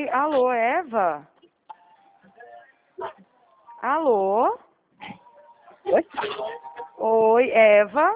Oi, alô, Eva? Alô? Oi? Oi, Eva?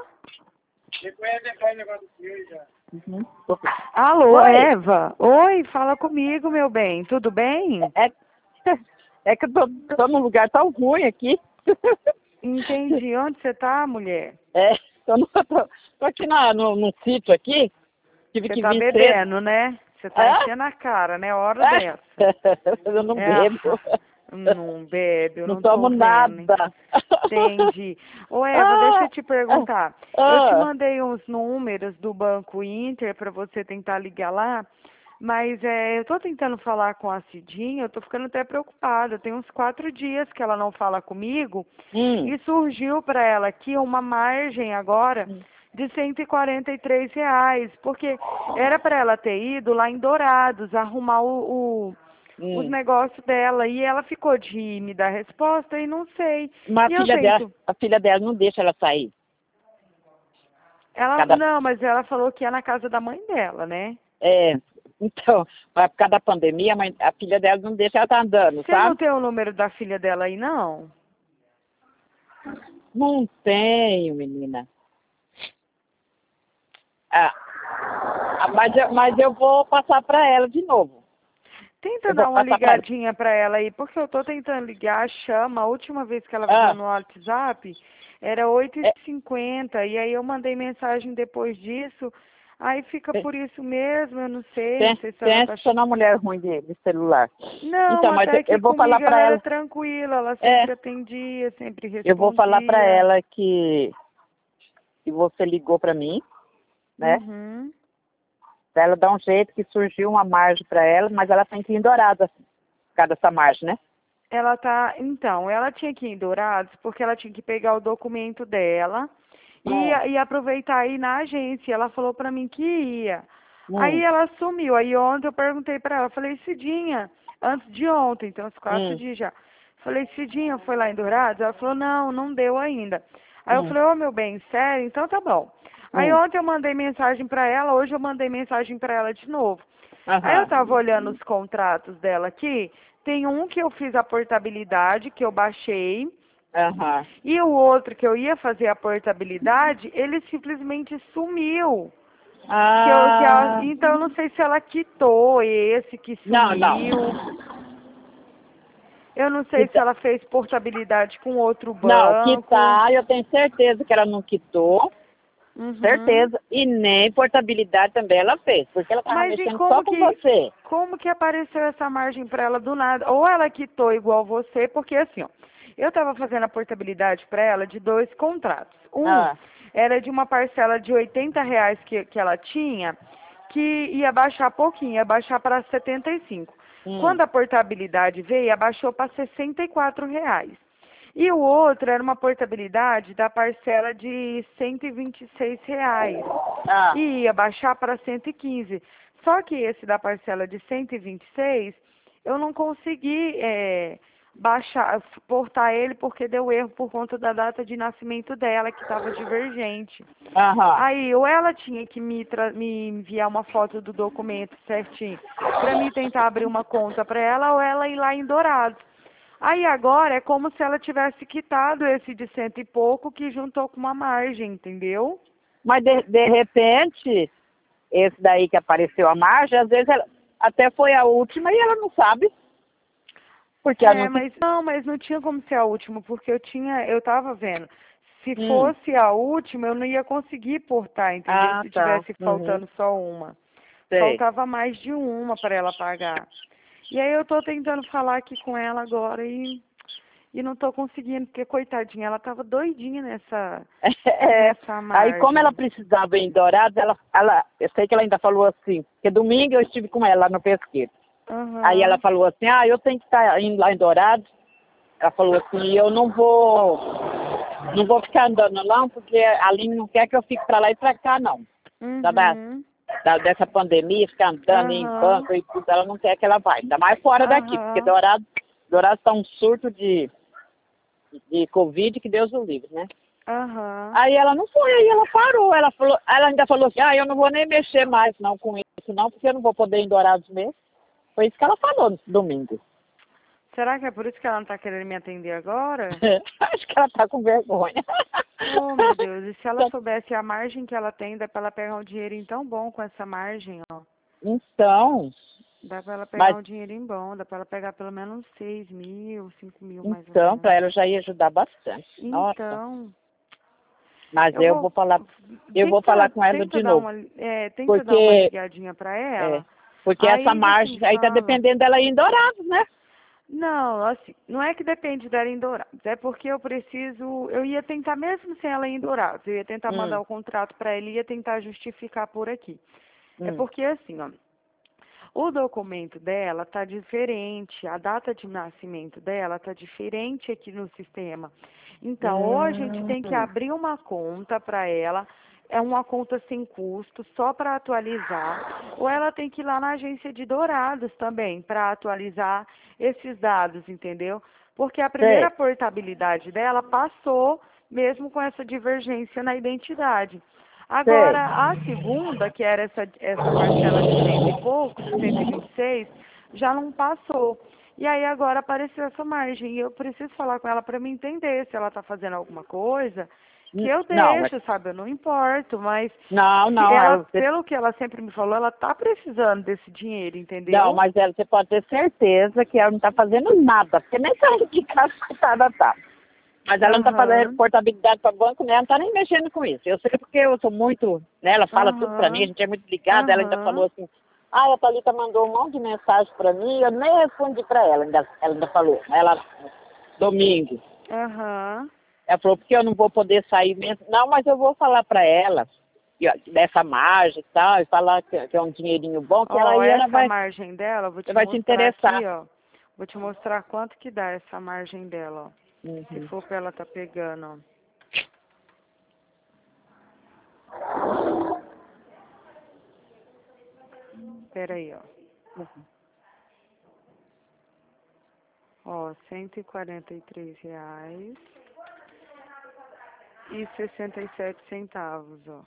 Uhum. Alô, Oi, Eva? Oi, fala comigo, meu bem. Tudo bem? é, é que eu tô num lugar tão ruim aqui. Entendi. Onde você tá, mulher? É, tô aqui num sítio aqui, tive Você que tá vir cedo. bebendo, né? Você tá Ah? enchendo a cara, né? Hora Ah? dessa. Eu não É, bebo. não bebe, eu Não não tô tomo vendo, hein? nada. Entendi. Ô, Eva, deixa Ah, eu te perguntar. ah, Eu te ah. mandei uns números do Banco Inter para você tentar ligar lá, mas eu tô tentando falar com a Cidinha, eu tô ficando até preocupada. Tem uns 4 dias que ela não fala comigo Hum. e surgiu para ela aqui uma margem agora de R$ 143, porque era para ela ter ido lá em Dourados arrumar os Hum. negócios dela e ela ficou de me dar resposta e não sei. Mas E eu tento. a filha dela não deixa ela sair. Ela Cada, não, mas ela falou que é na casa da mãe dela, né? é, então, mas por causa da pandemia, a filha dela não deixa ela tá andando, Você não sabe? tem o número da filha dela aí, não? Não tenho, menina. Ah, mas eu vou passar para ela de novo. Tenta Eu vou dar uma passar para ela. ligadinha pra ela aí, porque eu tô tentando ligar, chama. A última vez que ela avisou Ah, no WhatsApp era oito e é, cinquenta e aí eu mandei mensagem depois disso. Aí fica por isso mesmo, eu não sei se ela tá. pensa na mulher ruim de celular. Não, Então, mas até que eu vou falar comigo para ela era ela. tranquila, ela É, sempre atendia, sempre eu vou falar para respondia. ela que você ligou para mim, né? Uhum. Pra ela dar um jeito que surgiu uma margem para ela, mas ela tem que ir em Dourada por causa dessa margem, né? Ela tá, então, ela tinha que ir em Dourados porque ela tinha que pegar o documento dela Hum, e aproveitar aí na agência. Ela falou pra mim que ia. Aí hum, ela sumiu. Aí ontem eu perguntei pra ela, falei, Cidinha, antes de ontem, então uns 4 hum, dias já. Falei, Cidinha, foi lá em Dourados? Ela falou, não, não deu ainda. Aí eu hum, falei, ô meu bem, sério? Então tá bom. Aí hum. ontem eu mandei mensagem pra ela, hoje eu mandei mensagem pra ela de novo. Aí eu Aham, tava olhando os contratos dela aqui, tem um que eu fiz a portabilidade, que eu baixei, aham. e o outro que eu ia fazer a portabilidade, ele simplesmente sumiu. Ah, Então eu não sei se ela quitou esse que não, não. sumiu. Eu não sei se Quita, ela fez portabilidade com outro não, banco. quitar, eu tenho certeza que ela não quitou, Uhum. certeza. E nem portabilidade também ela fez, porque ela estava Mas e mexendo só com você. como que apareceu essa margem para ela do nada? Ou ela quitou igual você, porque assim, ó, eu estava fazendo a portabilidade para ela de 2 contratos. Um Ah, era de uma parcela de R$ 80 que ela tinha, que ia baixar pouquinho, ia baixar para 75. hum. Quando a portabilidade veio, abaixou para R$ 64. E o outro era uma portabilidade da parcela de R$ 126 Ah, e ia baixar para 115. Só que esse da parcela de 126, eu não consegui baixar, portar ele porque deu erro por conta da data de nascimento dela, que estava divergente. aham. Aí, ou ela tinha que me enviar uma foto do documento certinho, para mim tentar abrir uma conta para ela, ou ela ir lá em Dourados. Aí agora é como se ela tivesse quitado esse de cento e pouco que juntou com uma margem, entendeu? Mas de repente, esse daí que apareceu a margem, às vezes ela até foi a última e ela não sabe, porque ela não quis. Mas não tinha como ser a última, porque eu tava vendo. Se Hum. fosse a última, eu não ia conseguir portar, entendeu? Ah, Se tá. tivesse Uhum. faltando só uma. Sei. Faltava mais de uma para ela pagar. E aí eu tô tentando falar aqui com ela agora e não tô conseguindo, porque coitadinha, ela tava doidinha É, nessa aí como ela margem. precisava ir em Dourados, eu sei que ela ainda falou assim, porque domingo eu estive com ela lá no pesqueiro. Aí ela Aham. falou assim, eu tenho que estar indo lá em Dourados. Ela falou assim, eu não vou ficar andando não, porque a Aline não quer que eu fique para lá e para cá não. Da, da, Uhum. dessa pandemia, ficar andando em Aham. banco e tudo, ela não quer que ela vá. Ainda mais fora daqui, porque Aham. Dourados está um surto de Covid, que Deus o livre, né? Aham. Aí ela não foi, aí ela parou, ela ainda falou assim, eu não vou nem mexer mais não com isso não, porque eu não vou poder ir em Dourados mesmo. Foi isso que ela falou no domingo. Será que é por isso que ela não tá querendo me atender agora? Acho que ela tá com vergonha. Oh, meu Deus. E se ela soubesse a margem que ela tem, dá pra ela pegar um dinheirinho tão bom com essa margem, ó. Então... Dá pra ela pegar um dinheirinho bom, dá pra ela pegar pelo menos uns 6 mil, 5 mil mais ou menos. Então, pra ela já ia ajudar bastante. Então... Nossa. Mas eu vou falar com ela de novo. Tenta dar uma ligadinha pra ela. Porque aí essa margem aí tá dependendo dela ir em Dourados, né? Não, assim, não é que depende dela em Dourados, é porque eu ia tentar mesmo sem ela ir em Dourados, eu ia tentar mandar o contrato pra ela e ia tentar justificar por aqui. É porque assim, ó, o documento dela tá diferente, a data de nascimento dela tá diferente aqui no sistema. Então, ou a gente tem que abrir uma conta para ela, é uma conta sem custo, só para atualizar, ou ela tem que ir lá na agência de Dourados também, para atualizar esses dados, entendeu? Porque a primeira portabilidade dela passou mesmo com essa divergência na identidade. Agora, a segunda, que era essa parcela de 100 e pouco, de 126, já não passou. E aí agora apareceu essa margem. E eu preciso falar com ela para me entender se ela está fazendo alguma coisa, que eu deixo, sabe? Eu não importo, mas pelo que ela sempre me falou, ela está precisando desse dinheiro, entendeu? Não, mas você pode ter certeza que ela não está fazendo nada, porque nem sabe de casa coitada tá. Mas ela não está fazendo reportabilidade para o banco, né? Ela não está nem mexendo com isso. Eu sei porque eu sou muito, né? Ela fala tudo para mim, a gente é muito ligada. Ela ainda falou assim, a Thalita mandou um monte de mensagem para mim, eu nem respondi para ela. Ela ainda falou, domingo. Ela falou, porque eu não vou poder sair mesmo. Não, mas eu vou falar para ela dessa margem e tal, e falar que é um dinheirinho bom, que ela vai... margem dela, vou te vai se interessar. Aqui, ó. Vou te mostrar quanto que dá essa margem dela, ó. Se for pra ela tá pegando, ó. Pera aí, ó. Ó, R$ 143,67, ó.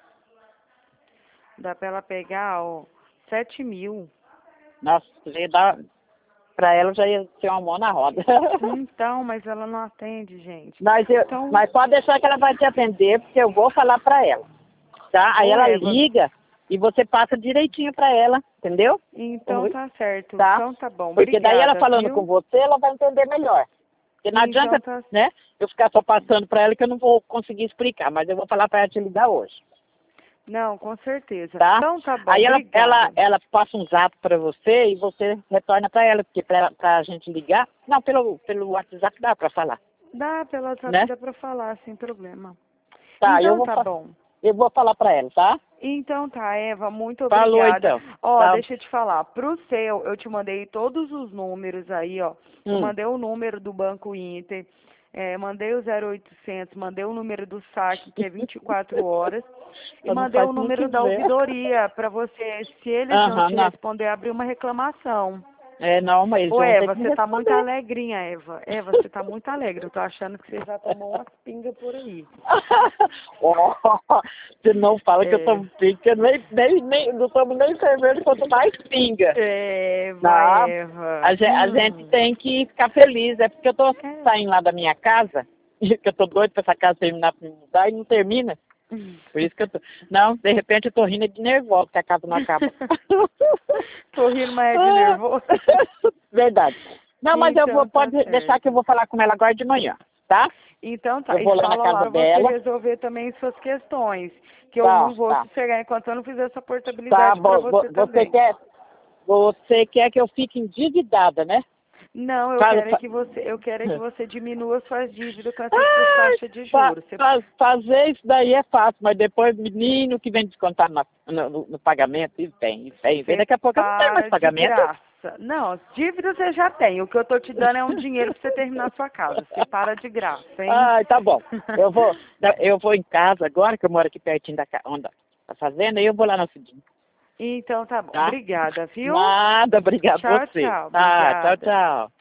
Dá pra ela pegar, ó, 7 mil. Nossa, pra ela já ia ser uma mão na roda. Então, mas ela não atende, gente. Mas pode deixar que ela vai te atender, porque eu vou falar pra ela, tá? Aí ela liga e você passa direitinho pra ela, entendeu? Então tá certo, tá? Então tá bom. Porque Obrigada, daí ela falando com você, ela vai entender melhor. Porque não adianta, né, eu ficar só passando pra ela que eu não vou conseguir explicar, mas eu vou falar pra ela te ligar hoje. Não, com certeza. Tá? Então tá bom, aí ela passa um zap pra você e você retorna pra ela, porque pra gente ligar, não, pelo WhatsApp dá pra falar. Dá, pelo WhatsApp dá pra falar, sem problema. Tá, então tá bom. Eu vou falar pra ela, tá? Então tá, Eva, muito obrigada. Falou então. Ó, deixa eu te falar, pro seu, eu te mandei todos os números aí, ó. Eu mandei o número do Banco Inter, mandei o 0800, mandei o número do saque, que é 24 horas, e mandei o número da ouvidoria pra você, se eles não te responder, abrir uma reclamação. Não, mas Ô, Eva, você tá muito alegrinha, Eva. Eva, você tá muito alegre. Eu tô achando que você já tomou umas pingas por aí. Você não fala que eu tomo pinga, não tomo nem cerveja quanto mais pinga. Vai, Eva. A gente tem que ficar feliz. É porque eu tô saindo lá da minha casa, que eu tô doido pra essa casa terminar pra me mudar e não termina. Por isso que eu tô... Não, de repente eu tô rindo de nervoso, que a casa não acaba. Tô rindo, mas é de nervoso. Verdade. Não, mas pode deixar que eu vou falar com ela agora de manhã, tá? Então tá. Eu vou lá na casa dela. Você resolver também suas questões, que eu não vou sossegar enquanto eu não fizer essa portabilidade pra você também. Você quer que eu fique endividada, né? Não, eu quero que você diminua suas dívidas com essas taxas de juros. Fazer isso daí é fácil, mas depois menino que vem descontar no pagamento, e vem. Daqui a pouco eu não tenho mais pagamento. Graça. Não, dívidas você já tem. O que eu tô te dando é um dinheiro pra você terminar a sua casa. Você para de graça, hein? Tá bom. Eu vou em casa agora, que eu moro aqui pertinho da fazenda, e eu vou lá na Cidinha. Então tá bom. Obrigada, viu? Nada, obrigada a você. Tchau. Tchau, tchau.